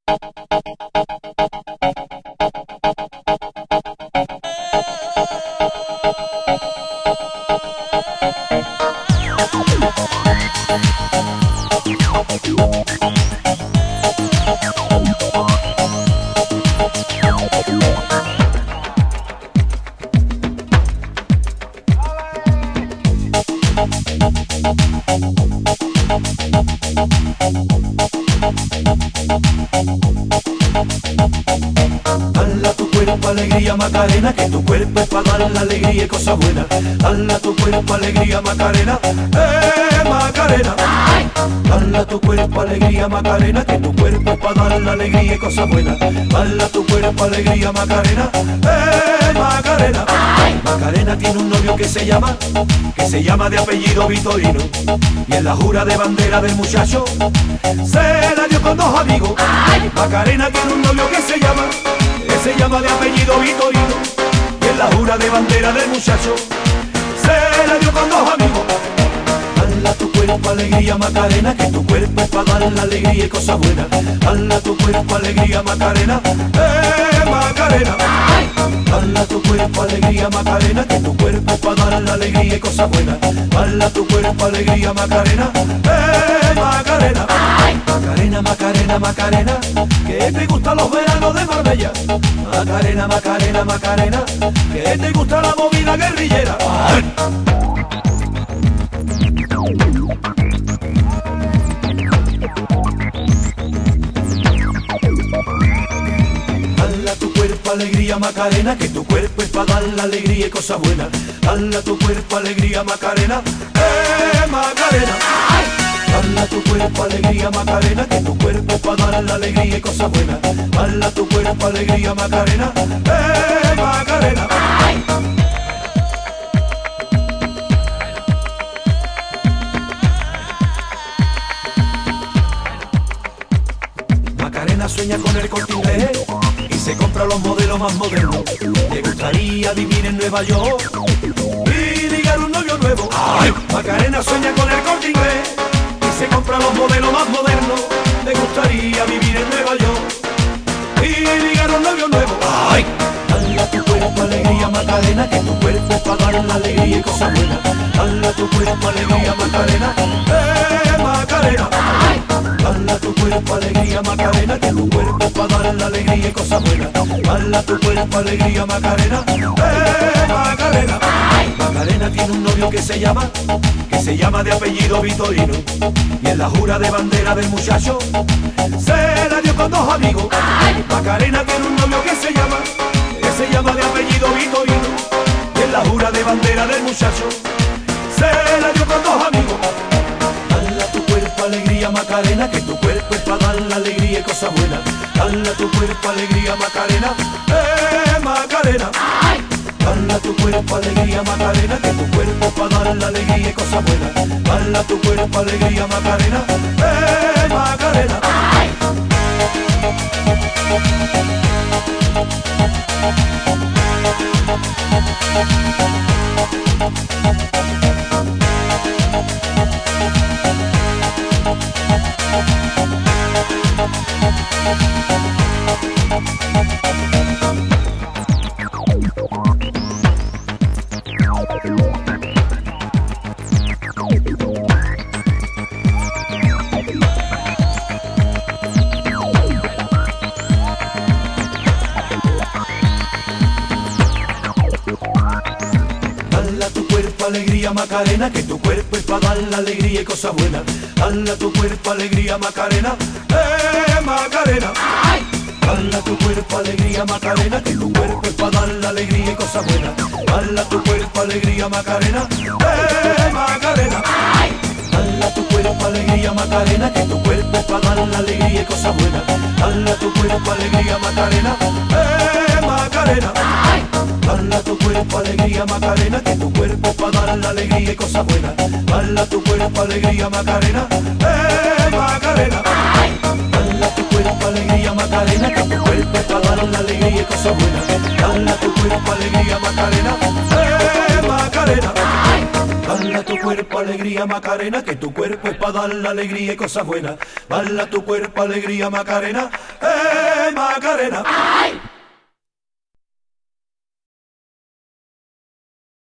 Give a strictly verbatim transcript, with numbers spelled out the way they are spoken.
Dale a tu cuerpo alegría Macarena, que tu cuerpo es para dar la alegría y cosas buenas. Dale a tu cuerpo alegría Macarena, eh Macarena. Dale a tu cuerpo alegría Macarena, que tu cuerpo es para dar la alegría y cosas buenas. Dale a tu cuerpo alegría Macarena, eh Macarena. Macarena tiene un novio que se llama, que se llama de apellido Vitorino, y en la jura de bandera del muchacho se la dio con dos amigos. Macarena tiene un novio que se llama, que se llama de apellido Vitorino, y en la jura de bandera del muchacho se la dio con dos amigos. Dale a tu cuerpo alegría Macarena, que tu cuerpo es para dar la alegría y cosas buenas. Dale a tu cuerpo alegría Macarena, eh Macarena. Dale a tu cuerpo alegría Macarena, que tu cuerpo es para dar la alegría y cosas buenas. Dale a tu cuerpo alegría Macarena, eh Macarena. Macarena, Macarena, Macarena, que te gustan los veranos de Marbella. Macarena, Macarena, Macarena, que te gusta la movida guerrillera. Dale a tu cuerpo alegría Macarena, que tu cuerpo es para dar la alegría y cosas buenas. Dale a tu cuerpo alegría Macarena, eh Macarena. Dale a tu cuerpo alegría Macarena, que tu cuerpo es para dar la alegría y cosas buenas. Dale a tu cuerpo alegría Macarena, eh Macarena. Macarena sueña con el Corte Inglés y se compra los modelos más modernos. Le gustaría vivir en Nueva York y ligar un novio nuevo. ¡Ay! Macarena sueña con el Corte Inglés y se compra los modelos más modernos. Le gustaría vivir en Nueva York y ligar un novio nuevo. ¡Ay! Dale a tu cuerpo alegría Macarena, que tu cuerpo es para dar la alegría y cosas buenas. Dale a tu cuerpo alegría Macarena, eh Macarena. Dale a tu cuerpo alegría Macarena, que tu cuerpo es para dar la alegría y cosas buenas. Dale a tu cuerpo alegría Macarena, eh Macarena. Macarena tiene un novio que se llama, que se llama de apellido Vitorino, y en la jura de bandera del muchacho se la dio con dos amigos. Macarena tiene un novio que se llama, que se llama de apellido Vitorino, y en la jura de bandera del muchacho se la dio con dos amigos. Dale a tu cuerpo alegría Macarena, que tu cuerpo es para dar la alegría y cosas buenas. Dale a tu cuerpo alegría Macarena, eh Macarena. Dale a tu cuerpo alegría Macarena, que tu cuerpo es para dar la alegría y cosas buenas. Dale a tu cuerpo alegría Macarena, eh Macarena. Alegría Macarena, que tu cuerpo es para dar la alegría y cosas buenas. Dale a tu cuerpo alegría Macarena, eh Macarena. Dale a tu cuerpo alegría Macarena, que tu cuerpo es para dar la alegría y cosas buenas. Dale a tu cuerpo alegría Macarena, eh Macarena. Dale a tu cuerpo alegría Macarena, que tu cuerpo es para dar la alegría y cosas buenas. Dale a tu cuerpo alegría Macarena, eh Macarena. Dale a tu cuerpo alegría Macarena, que tu cuerpo es para dar la alegría y cosas buenas. Dale a tu cuerpo alegría Macarena, eh Macarena. Dale a tu cuerpo alegría Macarena, que tu cuerpo es para dar la alegría y cosas buenas. Dale a tu cuerpo alegría Macarena, eh Macarena. Dale a tu cuerpo alegría Macarena, que tu cuerpo es para dar la alegría y cosas buenas. Dale a tu cuerpo alegría Macarena, eh, Macarena.